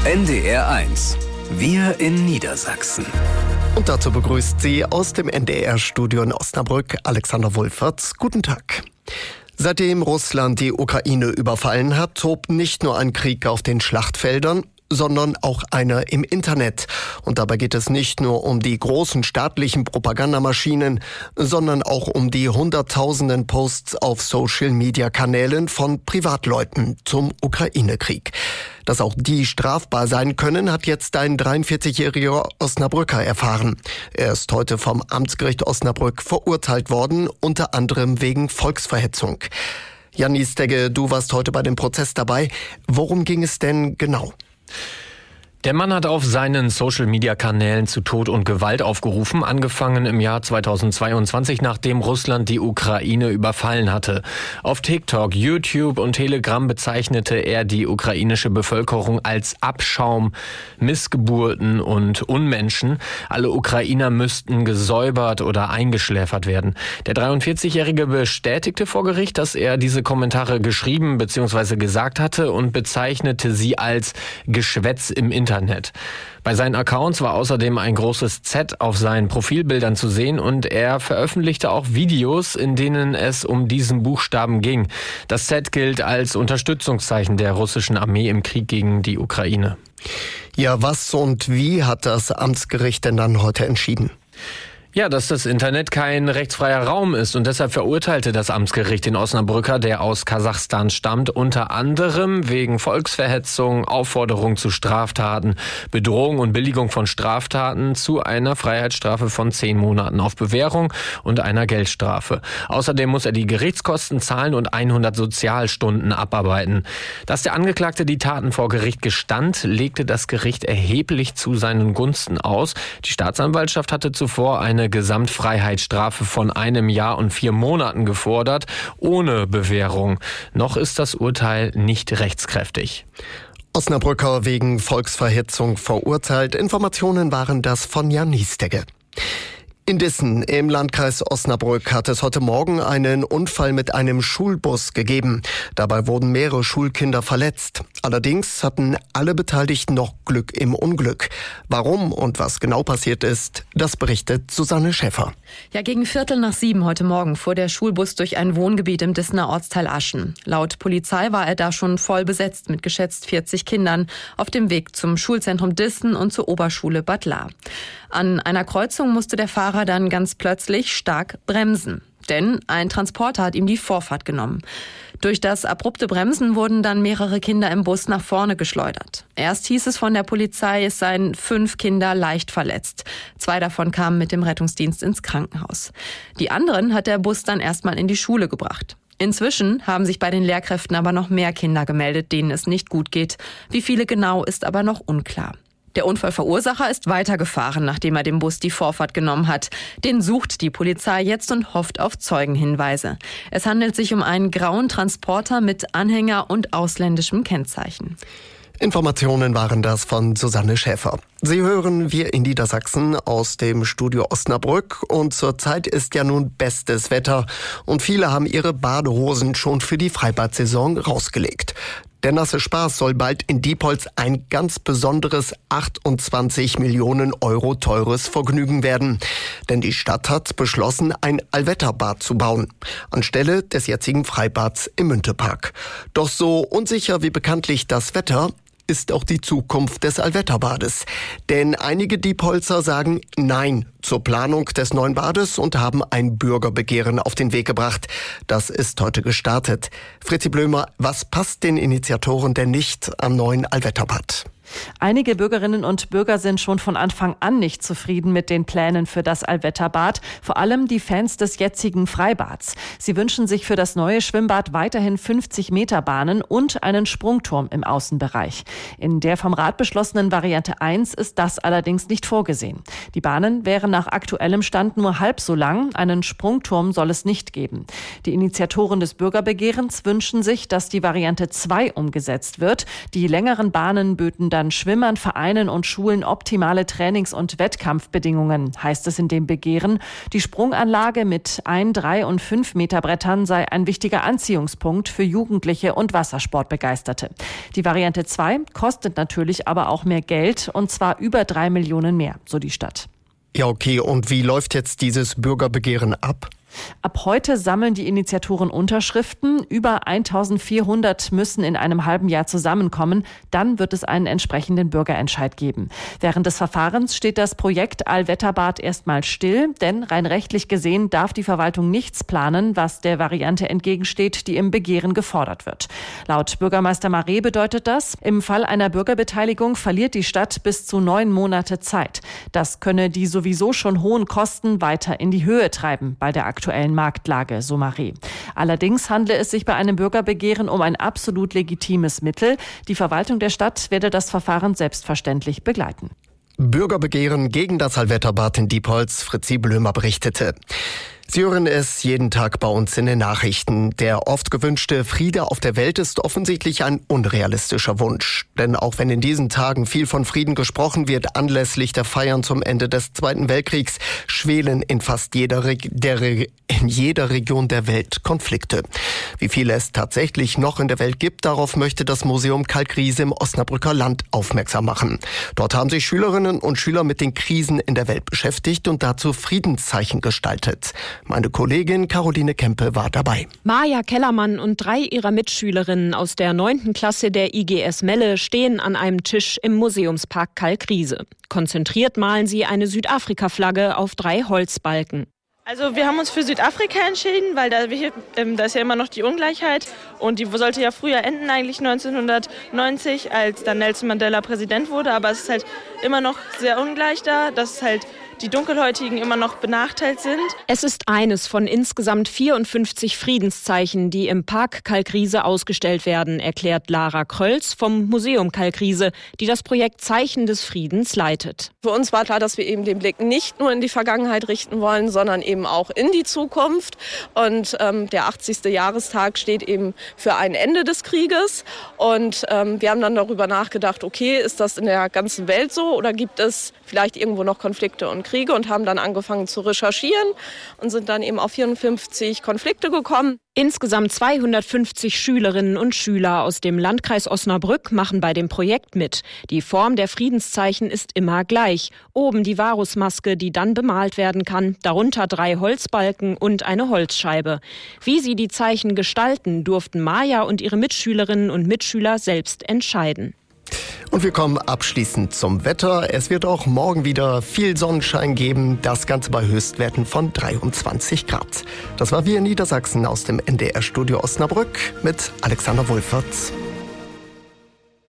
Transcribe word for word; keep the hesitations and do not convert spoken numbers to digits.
N D R eins. Wir in Niedersachsen. Und dazu begrüßt sie aus dem N D R-Studio in Osnabrück Alexander Wulferts. Guten Tag. Seitdem Russland die Ukraine überfallen hat, tobt nicht nur ein Krieg auf den Schlachtfeldern, sondern auch einer im Internet. Und dabei geht es nicht nur um die großen staatlichen Propagandamaschinen, sondern auch um die hunderttausenden Posts auf Social-Media-Kanälen von Privatleuten zum Ukraine-Krieg. Dass auch die strafbar sein können, hat jetzt ein dreiundvierzigjähriger Osnabrücker erfahren. Er ist heute vom Amtsgericht Osnabrück verurteilt worden, unter anderem wegen Volksverhetzung. Jan Niestegge, du warst heute bei dem Prozess dabei. Worum ging es denn genau? Der Mann hat auf seinen Social-Media-Kanälen zu Tod und Gewalt aufgerufen, angefangen im Jahr zweitausendzweiundzwanzig, nachdem Russland die Ukraine überfallen hatte. Auf TikTok, YouTube und Telegram bezeichnete er die ukrainische Bevölkerung als Abschaum, Missgeburten und Unmenschen. Alle Ukrainer müssten gesäubert oder eingeschläfert werden. Der dreiundvierzigjährige bestätigte vor Gericht, dass er diese Kommentare geschrieben bzw. gesagt hatte und bezeichnete sie als Geschwätz im Internet. Internet. Bei seinen Accounts war außerdem ein großes Z auf seinen Profilbildern zu sehen und er veröffentlichte auch Videos, in denen es um diesen Buchstaben ging. Das Z gilt als Unterstützungszeichen der russischen Armee im Krieg gegen die Ukraine. Ja, was und wie hat das Amtsgericht denn dann heute entschieden? Ja, dass das Internet kein rechtsfreier Raum ist und deshalb verurteilte das Amtsgericht den Osnabrücker, der aus Kasachstan stammt, unter anderem wegen Volksverhetzung, Aufforderung zu Straftaten, Bedrohung und Billigung von Straftaten zu einer Freiheitsstrafe von zehn Monaten auf Bewährung und einer Geldstrafe. Außerdem muss er die Gerichtskosten zahlen und hundert Sozialstunden abarbeiten. Dass der Angeklagte die Taten vor Gericht gestand, legte das Gericht erheblich zu seinen Gunsten aus. Die Staatsanwaltschaft hatte zuvor eine Gesamtfreiheitsstrafe von einem Jahr und vier Monaten gefordert, ohne Bewährung. Noch ist das Urteil nicht rechtskräftig. Osnabrücker wegen Volksverhetzung verurteilt. Informationen waren das von Jan Niestegge. In Dissen im Landkreis Osnabrück hat es heute Morgen einen Unfall mit einem Schulbus gegeben. Dabei wurden mehrere Schulkinder verletzt. Allerdings hatten alle Beteiligten noch Glück im Unglück. Warum und was genau passiert ist, das berichtet Susanne Schäffer. Ja, gegen Viertel nach sieben heute Morgen fuhr der Schulbus durch ein Wohngebiet im Dissener Ortsteil Aschen. Laut Polizei war er da schon voll besetzt mit geschätzt vierzig Kindern auf dem Weg zum Schulzentrum Dissen und zur Oberschule Bad Lahr. An einer Kreuzung musste der Fahrer dann ganz plötzlich stark bremsen. Denn ein Transporter hat ihm die Vorfahrt genommen. Durch das abrupte Bremsen wurden dann mehrere Kinder im Bus nach vorne geschleudert. Erst hieß es von der Polizei, es seien fünf Kinder leicht verletzt. Zwei davon kamen mit dem Rettungsdienst ins Krankenhaus. Die anderen hat der Bus dann erstmal in die Schule gebracht. Inzwischen haben sich bei den Lehrkräften aber noch mehr Kinder gemeldet, denen es nicht gut geht. Wie viele genau, ist aber noch unklar. Der Unfallverursacher ist weitergefahren, nachdem er dem Bus die Vorfahrt genommen hat. Den sucht die Polizei jetzt und hofft auf Zeugenhinweise. Es handelt sich um einen grauen Transporter mit Anhänger und ausländischem Kennzeichen. Informationen waren das von Susanne Schäffer. Sie hören Wir in Niedersachsen aus dem Studio Osnabrück und zurzeit ist ja nun bestes Wetter und viele haben ihre Badehosen schon für die Freibad-Saison rausgelegt. Der nasse Spaß soll bald in Diepholz ein ganz besonderes achtundzwanzig Millionen Euro teures Vergnügen werden. Denn die Stadt hat beschlossen, ein Allwetterbad zu bauen, anstelle des jetzigen Freibads im Müntepark. Doch so unsicher wie bekanntlich das Wetter ist auch die Zukunft des Allwetterbades. Denn einige Diepholzer sagen Nein zur Planung des neuen Bades und haben ein Bürgerbegehren auf den Weg gebracht. Das ist heute gestartet. Fritzi Blömer, was passt den Initiatoren denn nicht am neuen Allwetterbad? Einige Bürgerinnen und Bürger sind schon von Anfang an nicht zufrieden mit den Plänen für das Allwetterbad, vor allem die Fans des jetzigen Freibads. Sie wünschen sich für das neue Schwimmbad weiterhin fünfzig Meter Bahnen und einen Sprungturm im Außenbereich. In der vom Rat beschlossenen Variante eins ist das allerdings nicht vorgesehen. Die Bahnen wären nach aktuellem Stand nur halb so lang, einen Sprungturm soll es nicht geben. Die Initiatoren des Bürgerbegehrens wünschen sich, dass die Variante zwei umgesetzt wird. Die längeren Bahnen böten dann Schwimmern, Vereinen und Schulen optimale Trainings- und Wettkampfbedingungen, heißt es in dem Begehren. Die Sprunganlage mit ein, drei und fünf Meter Brettern sei ein wichtiger Anziehungspunkt für Jugendliche und Wassersportbegeisterte. Die Variante zwei kostet natürlich aber auch mehr Geld, und zwar über drei Millionen mehr, so die Stadt. Ja, okay. Und wie läuft jetzt dieses Bürgerbegehren ab? Ab heute sammeln die Initiatoren Unterschriften. Über eintausendvierhundert müssen in einem halben Jahr zusammenkommen. Dann wird es einen entsprechenden Bürgerentscheid geben. Während des Verfahrens steht das Projekt Allwetterbad erstmal still, denn rein rechtlich gesehen darf die Verwaltung nichts planen, was der Variante entgegensteht, die im Begehren gefordert wird. Laut Bürgermeister Marais bedeutet das, im Fall einer Bürgerbeteiligung verliert die Stadt bis zu neun Monate Zeit. Das könne die sowieso schon hohen Kosten weiter in die Höhe treiben bei der aktuellen Marktlage, so Marais. Allerdings handle es sich bei einem Bürgerbegehren um ein absolut legitimes Mittel. Die Verwaltung der Stadt werde das Verfahren selbstverständlich begleiten. Bürgerbegehren gegen das Allwetterbad in Diepholz, Fritzi Blömer berichtete. Sie hören es jeden Tag bei uns in den Nachrichten. Der oft gewünschte Friede auf der Welt ist offensichtlich ein unrealistischer Wunsch. Denn auch wenn in diesen Tagen viel von Frieden gesprochen wird, anlässlich der Feiern zum Ende des Zweiten Weltkriegs, schwelen in fast jeder, Re- der Re- in jeder Region der Welt Konflikte. Wie viele es tatsächlich noch in der Welt gibt, darauf möchte das Museum Kalkriese im Osnabrücker Land aufmerksam machen. Dort haben sich Schülerinnen und Schüler mit den Krisen in der Welt beschäftigt und dazu Friedenszeichen gestaltet. Meine Kollegin Caroline Kempe war dabei. Maja Kellermann und drei ihrer Mitschülerinnen aus der neunten Klasse der I G S Melle stehen an einem Tisch im Museumspark Kalkriese. Konzentriert malen sie eine Südafrika-Flagge auf drei Holzbalken. Also wir haben uns für Südafrika entschieden, weil da, ähm, da ist ja immer noch die Ungleichheit und die sollte ja früher enden, eigentlich neunzehnhundertneunzig, als dann Nelson Mandela Präsident wurde, aber es ist halt immer noch sehr ungleich da, dass halt die Dunkelhäutigen immer noch benachteiligt sind. Es ist eines von insgesamt vierundfünfzig Friedenszeichen, die im Park Kalkriese ausgestellt werden, erklärt Lara Krölz vom Museum Kalkriese, die das Projekt Zeichen des Friedens leitet. Für uns war klar, dass wir eben den Blick nicht nur in die Vergangenheit richten wollen, sondern eben auch in die Zukunft. Und ähm, der achtzigste Jahrestag steht eben für ein Ende des Krieges. Und ähm, wir haben dann darüber nachgedacht, okay, ist das in der ganzen Welt so oder gibt es vielleicht irgendwo noch Konflikte und Kriege, und haben dann angefangen zu recherchieren und sind dann eben auf vierundfünfzig Konflikte gekommen. Insgesamt zweihundertfünfzig Schülerinnen und Schüler aus dem Landkreis Osnabrück machen bei dem Projekt mit. Die Form der Friedenszeichen ist immer gleich. Oben die Varusmaske, die dann bemalt werden kann, darunter drei Holzbalken und eine Holzscheibe. Wie sie die Zeichen gestalten, durften Maja und ihre Mitschülerinnen und Mitschüler selbst entscheiden. Und wir kommen abschließend zum Wetter. Es wird auch morgen wieder viel Sonnenschein geben, das Ganze bei Höchstwerten von dreiundzwanzig Grad. Das war Wir in Niedersachsen aus dem N D R-Studio Osnabrück mit Alexander Wohlfahrt.